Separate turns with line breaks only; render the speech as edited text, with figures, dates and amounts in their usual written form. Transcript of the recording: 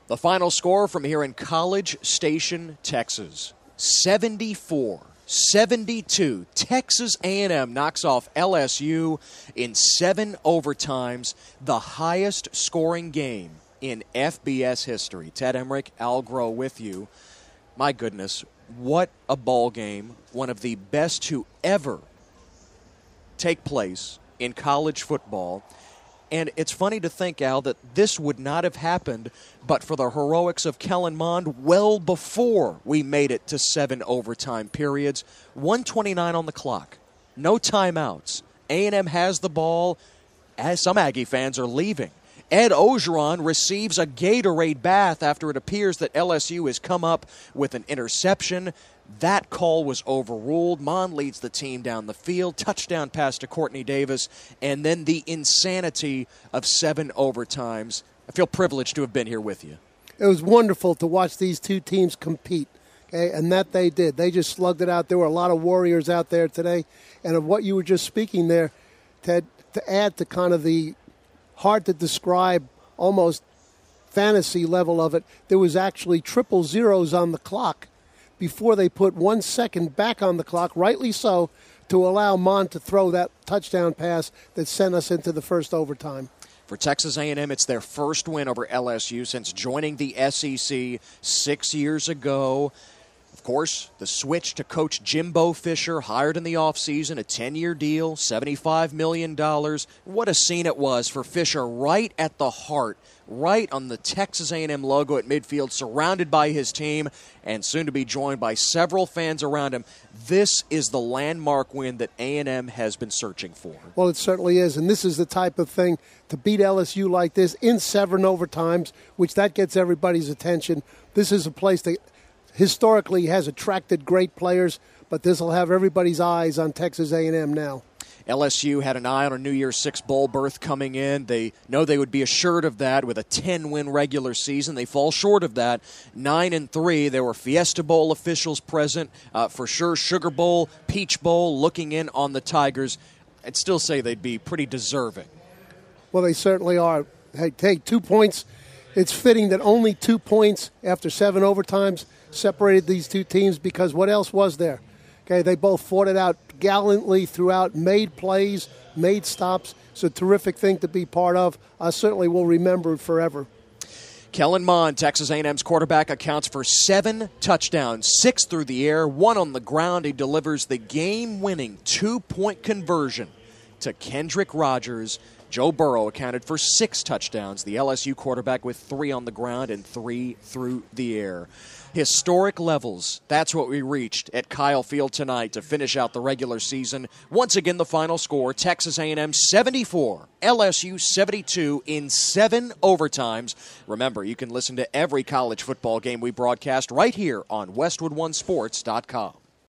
The final score from here in College Station, Texas, 74-72. Texas A&M knocks off LSU in 7 overtimes, the highest scoring game in FBS history. Ted Emmerich, Al Groh with you. My goodness, what a ball game. One of the best to ever take place in college football. And it's funny to think, Al, that this would not have happened but for the heroics of Kellen Mond well before we made it to 7 overtime periods. 1:29 on the clock. No timeouts. A&M has the ball as some Aggie fans are leaving. Ed Ogeron receives a Gatorade bath after it appears that LSU has come up with an interception. That call was overruled. Mond leads the team down the field. Touchdown pass to Courtney Davis. And then the insanity of 7 overtimes. I feel privileged to have been here with you.
It was wonderful to watch these two teams compete, okay? And that they did. They just slugged it out. There were a lot of warriors out there today. And of what you were just speaking there, Ted, to add to kind of the hard-to-describe, almost fantasy level of it, there was actually triple zeros on the clock before they put 1 second back on the clock, rightly so, to allow Mond to throw that touchdown pass that sent us into the first overtime.
For Texas A&M, it's their first win over LSU since joining the SEC 6 years ago. Of course, the switch to Coach Jimbo Fisher, hired in the offseason, a 10-year deal, $75 million. What a scene it was for Fisher right at the heart, right on the Texas A&M logo at midfield, surrounded by his team, and soon to be joined by several fans around him. This is the landmark win that A&M has been searching for.
Well, it certainly is, and this is the type of thing to beat LSU like this in 7 overtimes, which that gets everybody's attention. This is a place that historically has attracted great players, but this will have everybody's eyes on Texas A&M now.
LSU had an eye on a New Year's Six bowl berth coming in. They know they would be assured of that with a 10-win regular season. They fall short of that, 9-3. There were Fiesta Bowl officials present, for sure. Sugar Bowl, Peach Bowl, looking in on the Tigers. I'd still say they'd be pretty deserving.
Well, they certainly are. Hey, take 2 points. It's fitting that only 2 points after 7 overtimes separated these two teams, because what else was there? Okay, they both fought it out gallantly throughout, made plays, made stops. It's a terrific thing to be part of. I certainly will remember it forever.
Kellen Mond, Texas A&M's quarterback, accounts for 7 touchdowns, 6 through the air, 1 on the ground. He delivers the game-winning 2-point conversion to Kendrick Rogers. Joe Burrow accounted for 6 touchdowns. The LSU quarterback with 3 on the ground and 3 through the air. Historic levels. That's what we reached at Kyle Field tonight to finish out the regular season. Once again, the final score, Texas A&M 74, LSU 72 in 7 overtimes. Remember, you can listen to every college football game we broadcast right here on WestwoodOneSports.com.